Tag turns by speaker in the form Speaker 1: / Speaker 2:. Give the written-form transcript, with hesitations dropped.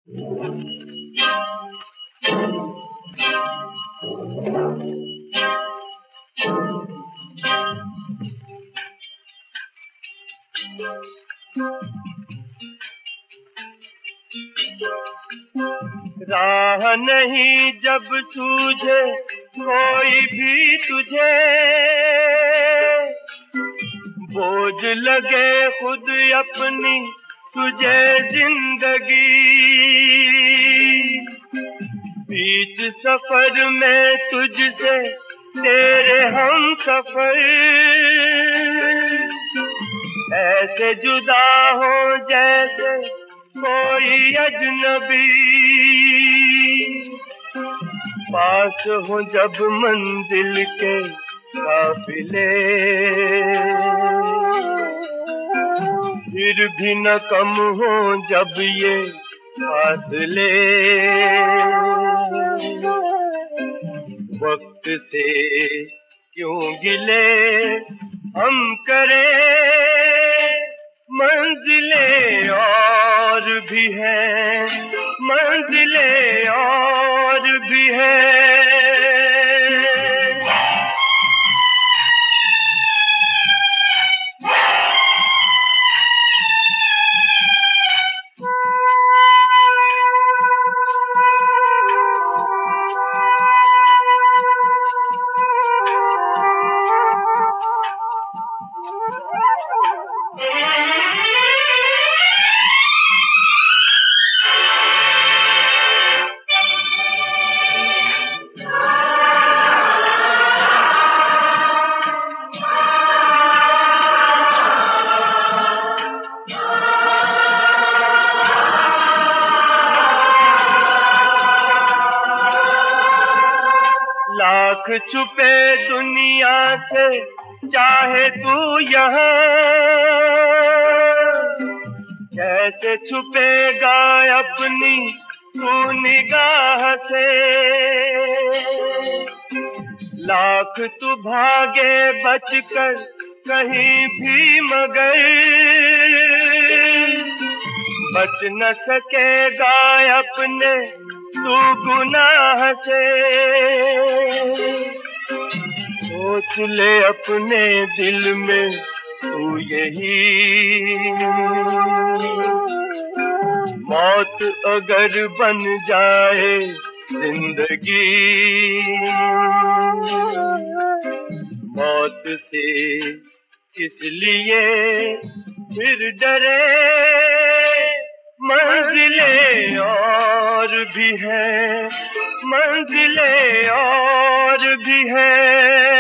Speaker 1: राह नहीं जब सूझे कोई भी तुझे, बोझ लगे खुद अपनी तुझे जिंदगी। बीच सफर में तुझसे तेरे हम सफर ऐसे जुदा हो जैसे कोई अजनबी। पास हो जब मंजिल के काफिले, फिर भी न कम हो जब ये फासले। वक्त से क्यों गिले हम करें, मंजिलें और भी हैं, मंजिलें और भी हैं। लाख छुपे दुनिया से चाहे तू यहाँ, कैसे छुपेगा अपनी तू निगाह से। लाख तू भागे बचकर कहीं भी मगर बच न सकेगा अपने तू गुनाह से। सोच ले अपने दिल में तू यही, मौत अगर बन जाए जिंदगी, मौत से किस लिए फिर डरे, मंजिलें और भी हैं, मंजिलें और भी हैं।